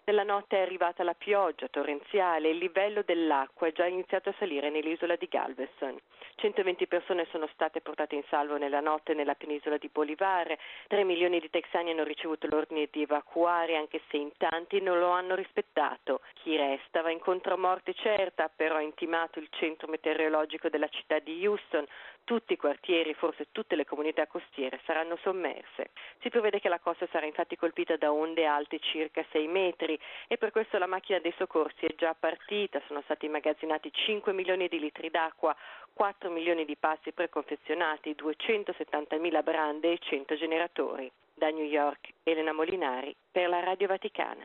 Nella notte è arrivata la pioggia torrenziale e il livello dell'acqua è già iniziato a salire nell'isola di Galveston. 120 persone sono state portate in salvo nella notte nella penisola di Bolivar. 3 milioni di texani hanno ricevuto l'ordine di evacuare, anche se in tanti non lo hanno rispettato. Chi resta va incontro a morte certa, però ha intimato il centro meteorologico della città di Houston. Tutti i quartieri, forse tutte le comunità costiere saranno sommerse. Si prevede che la costa sarà infatti colpita da onde alte circa 6 metri e per questo la macchina dei soccorsi è già partita. Sono stati immagazzinati 5 milioni di litri d'acqua, 4 milioni di pasti preconfezionati, 270.000 brande e 100 generatori. Da New York, Elena Molinari per la Radio Vaticana.